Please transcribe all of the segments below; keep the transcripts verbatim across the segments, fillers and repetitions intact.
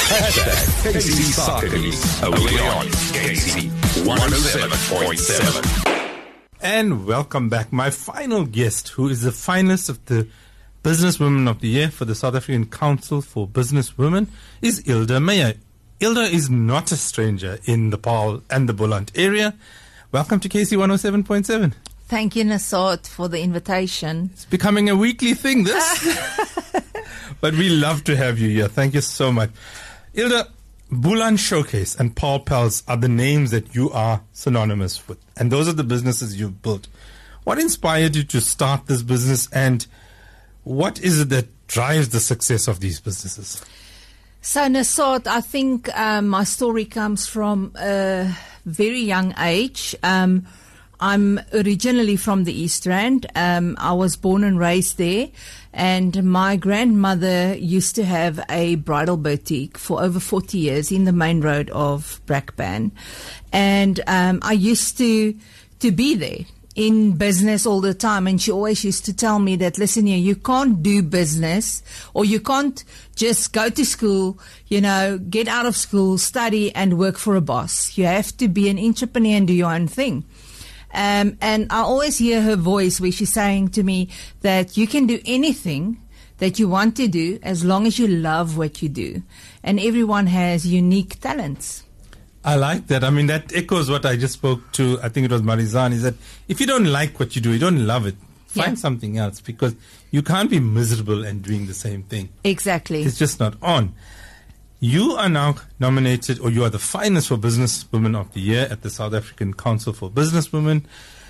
Hashtag K C Soccer News. Only on K C one oh seven point seven. And welcome back. My final guest, who is the finalist of the Businesswoman of the Year for the South African Council for Business Women, is Ilda Meyer. Ilda is not a stranger in the Paarl and the Boland area. Welcome to K C one oh seven point seven. Thank you, Nasot, for the invitation. It's becoming a weekly thing, this. But we love to have you here. Thank you so much. Ilda, Boland Showcase and Paarl Pals are the names that you are synonymous with. And those are the businesses you've built. What inspired you to start this business, and what is it that drives the success of these businesses? So, Nasot, I think um, my story comes from a very young age. Um, I'm originally from the East Rand. Um, I was born and raised there. And my grandmother used to have a bridal boutique for over forty years in the main road of Brakpan. And um, I used to to be there in business all the time. And she always used to tell me that, listen here, you can't do business, or you can't just go to school, you know, get out of school, study and work for a boss. You have to be an entrepreneur and do your own thing. Um, and I always hear her voice where she's saying to me that you can do anything that you want to do as long as you love what you do. And everyone has unique talents. I like that. I mean, that echoes what I just spoke to. I think it was Marizan, is that if you don't like what you do, you don't love it, find yeah. something else, because you can't be miserable and doing the same thing. Exactly. It's just not on. You are now nominated, or you are the finalist for Businesswoman of the Year at the South African Council for Business Women.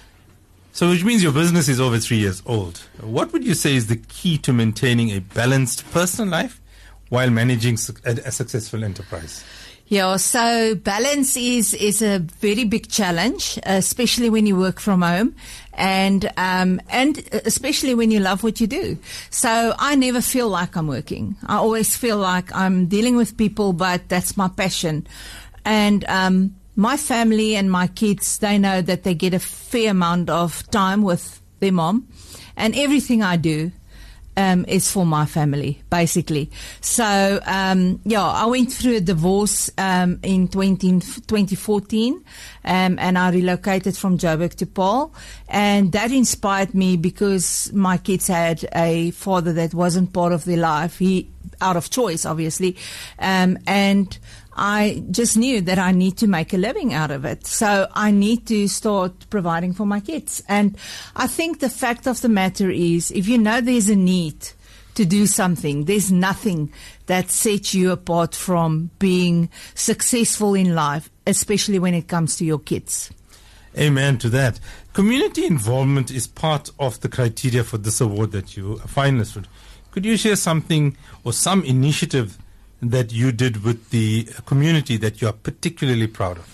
So which means your business is over three years old. What would you say is the key to maintaining a balanced personal life while managing a, a successful enterprise? Yeah, so balance is, is a very big challenge, especially when you work from home, and um, and especially when you love what you do. So I never feel like I'm working. I always feel like I'm dealing with people, but that's my passion. And um, my family and my kids, they know that they get a fair amount of time with their mom, and everything I do Um, is for my family, basically. So, um, yeah, I went through a divorce um, in twenty fourteen, um, and I relocated from Joburg to Paarl, and that inspired me because my kids had a father that wasn't part of their life, he out of choice, obviously, um, and I just knew that I need to make a living out of it. So I need to start providing for my kids. And I think the fact of the matter is, if you know there's a need to do something, there's nothing that sets you apart from being successful in life, especially when it comes to your kids. Amen to that. Community involvement is part of the criteria for this award that you are finalist for. Could you share something or some initiative that you did with the community that you are particularly proud of?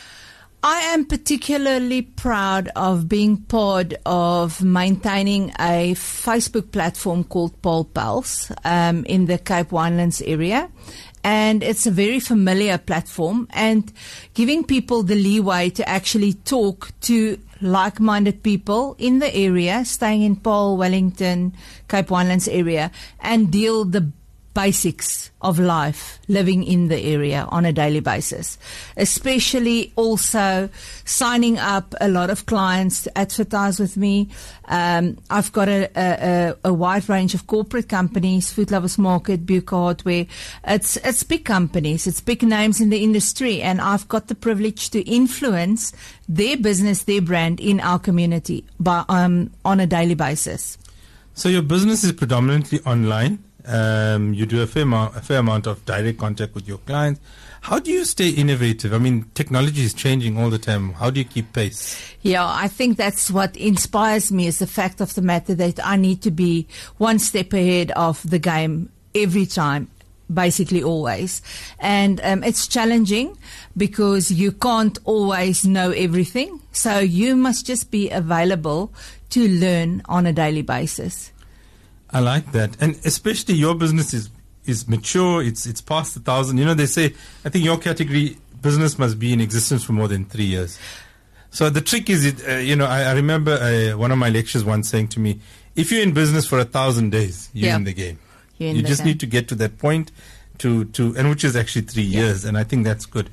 I am particularly proud of being part of maintaining a Facebook platform called Paarl Pals um, in the Cape Winelands area. And it's a very familiar platform, and giving people the leeway to actually talk to like-minded people in the area, staying in Paarl, Wellington, Cape Winelands area, and deal the basics of life living in the area on a daily basis, especially also signing up a lot of clients to advertise with me. Um, I've got a, a, a wide range of corporate companies, Food Lovers Market, Buka Hardware. It's, it's big companies, it's big names in the industry, and I've got the privilege to influence their business, their brand in our community by, um, on a daily basis. So your business is predominantly online. Um, you do a fair, amount, a fair amount of direct contact with your clients. How do you stay innovative? I mean, technology is changing all the time. How do you keep pace? Yeah, I think that's what inspires me, is the fact of the matter that I need to be one step ahead of the game every time, basically always. And um, it's challenging because you can't always know everything. So you must just be available to learn on a daily basis. I like that. And especially your business is, is mature. It's it's past a thousand. You know, they say, I think your category, business must be in existence for more than three years. So the trick is, it, uh, you know, I, I remember uh, one of my lecturers once saying to me, if you're in business for a thousand days, you're yeah. in the game. You're in you the just game. need to get to that point to, to and which is actually three Yeah. years, and I think that's good.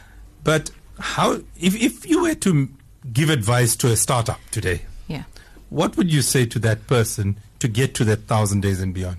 But how, if, if you were to give advice to a startup today, Yeah. what would you say to that person to get to that thousand days and beyond?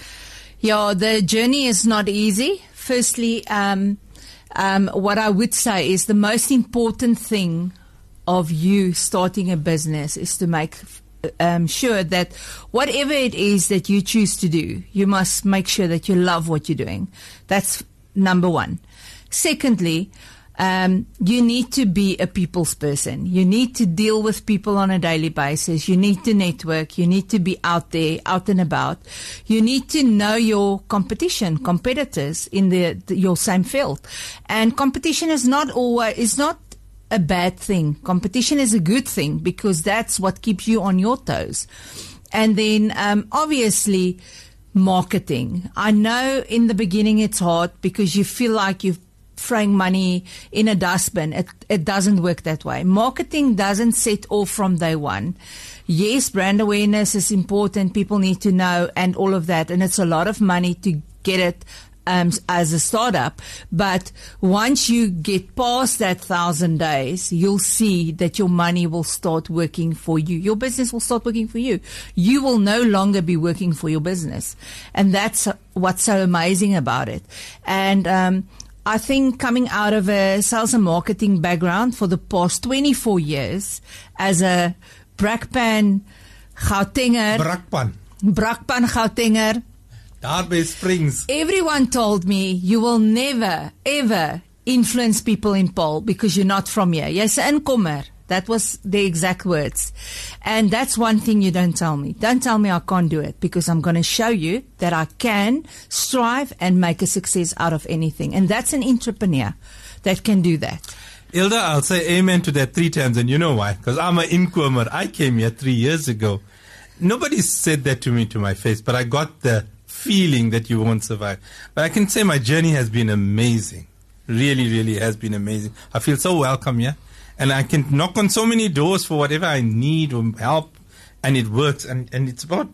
Yeah, the journey is not easy. Firstly, um, um, what I would say is the most important thing of you starting a business is to make um, sure that whatever it is that you choose to do, you must make sure that you love what you're doing. That's number one. Secondly, Um, you need to be a people's person. You need to deal with people on a daily basis. You need to network. You need to be out there, out and about. You need to know your competition, competitors in the, the your same field. And competition is not always is not a bad thing. Competition is a good thing because that's what keeps you on your toes. And then um, obviously marketing. I know in the beginning it's hard because you feel like you've throwing money in a dustbin. It, it doesn't work that way. Marketing doesn't set off from day one. Yes, brand awareness is important. People need to know and all of that. And it's a lot of money to get it um, as a startup. But once you get past that thousand days, you'll see that your money will start working for you. Your business will start working for you. You will no longer be working for your business. And that's what's so amazing about it. And, um, I think coming out of a sales and marketing background for the past twenty-four years as a Brakpan Gautenger, Brakpan. Brakpan Gautenger, Daarby Springs. everyone told me you will never, ever influence people in Paul because you're not from here. Jy's 'n inkomer. That was the exact words. And that's one thing you don't tell me. Don't tell me I can't do it because I'm going to show you that I can strive and make a success out of anything. And that's an entrepreneur that can do that. Ilda, I'll say amen to that three times, and you know why? Because I'm an inkomer. I came here three years ago. Nobody said that to me to my face, but I got the feeling that you won't survive. But I can say my journey has been amazing. Really, really has been amazing. I feel so welcome here. And I can knock on so many doors for whatever I need or help, and it works. And, and it's about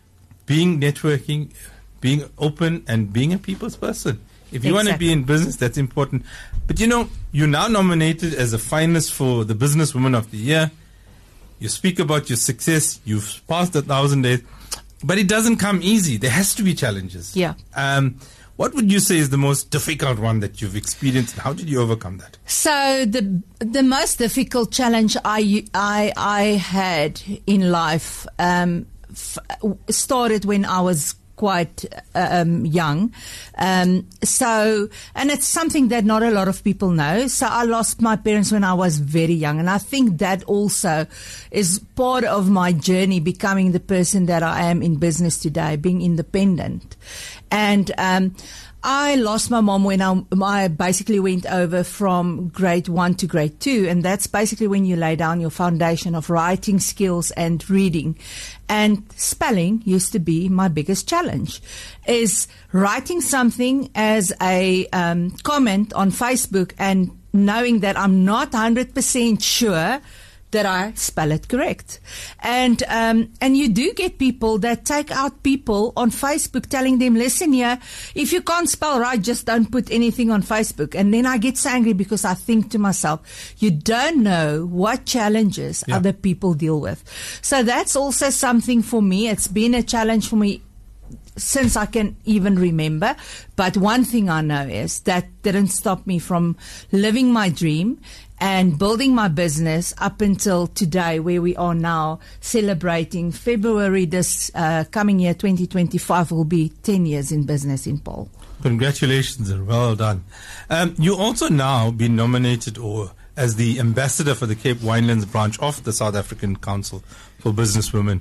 being networking, being open, and being a people's person. If you Exactly. want to be in business, that's important. But you know, you're now nominated as a finalist for the Businesswoman of the Year. You speak about your success. You've passed a thousand days. But it doesn't come easy. There has to be challenges. Yeah. Um, what would you say is the most difficult one that you've experienced, and how did you overcome that? So the the most difficult challenge I I I had in life um, f- started when I was quite um, young. Um, so, and it's something that not a lot of people know. So I lost my parents when I was very young. And I think that also is part of my journey becoming the person that I am in business today, being independent. And, um, I lost my mom when I, I basically went over from grade one to grade two. And that's basically when you lay down your foundation of writing skills and reading. And spelling used to be my biggest challenge, is writing something as a um, comment on Facebook and knowing that I'm not one hundred percent sure that I spell it correct. And um, and you do get people that take out people on Facebook telling them, listen here, if you can't spell right, just don't put anything on Facebook. And then I get so angry because I think to myself, you don't know what challenges Yeah. other people deal with. So that's also something for me. It's been a challenge for me since I can even remember. But one thing I know is that didn't stop me from living my dream and building my business up until today, where we are now celebrating February this uh, coming year, twenty twenty-five, will be ten years in business in Paul. Congratulations and well done. Um, you also now been nominated or as the ambassador for the Cape Winelands branch of the South African Council for Businesswomen.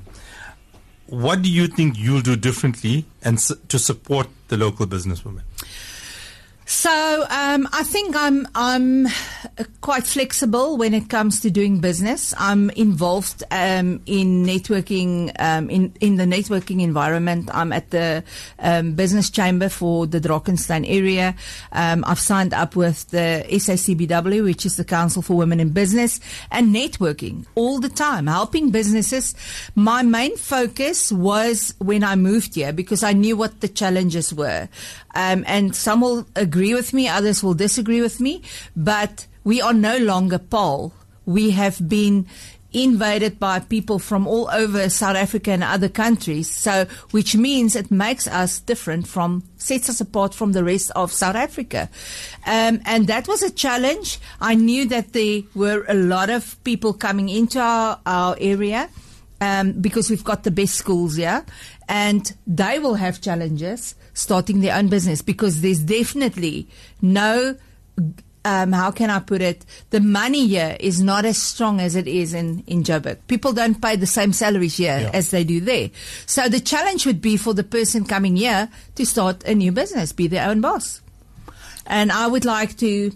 What do you think you'll do differently and su- to support the local businesswomen? So um, I think I'm I'm quite flexible when it comes to doing business. I'm involved um, in networking um, in in the networking environment. I'm at the um, business chamber for the Drakensberg area. Um, I've signed up with the S A C B W, which is the Council for Women in Business, and networking all the time, helping businesses. My main focus was when I moved here because I knew what the challenges were, um, and some will agree agree with me, others will disagree with me, but we are no longer Paul. We have been invaded by people from all over South Africa and other countries, so which means it makes us different from, sets us apart from the rest of South Africa. Um, and that was a challenge. I knew that there were a lot of people coming into our, our area um, because we've got the best schools here, and they will have challenges starting their own business because there's definitely no, um, how can I put it, the money here is not as strong as it is in, in Joburg. People don't pay the same salaries here yeah. as they do there. So the challenge would be for the person coming here to start a new business, be their own boss. And I would like to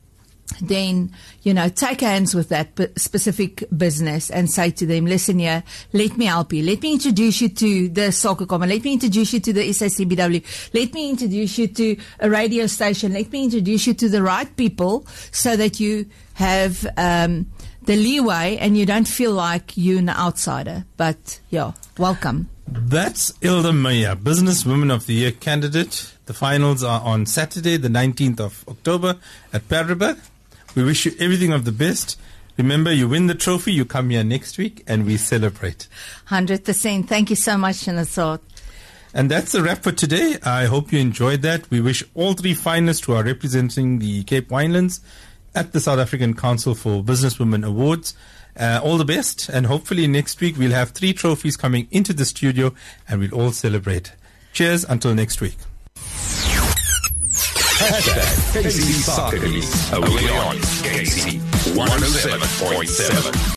then, you know, take hands with that specific business and say to them, listen here, let me help you. Let me introduce you to the soccer common. Let me introduce you to the S A C B W. Let me introduce you to a radio station. Let me introduce you to the right people so that you have um, the leeway and you don't feel like you're an outsider. But, yeah, welcome. That's Ilda Meyer, Business Woman of the Year candidate. The finals are on Saturday, the nineteenth of October at Paribag. We wish you everything of the best. Remember, you win the trophy, you come here next week, and we celebrate. one hundred percent. Thank you so much, Shanasot. And that's the wrap for today. I hope you enjoyed that. We wish all three finalists who are representing the Cape Winelands at the South African Council for Businesswomen Awards uh, all the best. And hopefully next week we'll have three trophies coming into the studio and we'll all celebrate. Cheers until next week. Hashtag K C Soccer News. Only on K C one oh seven point seven.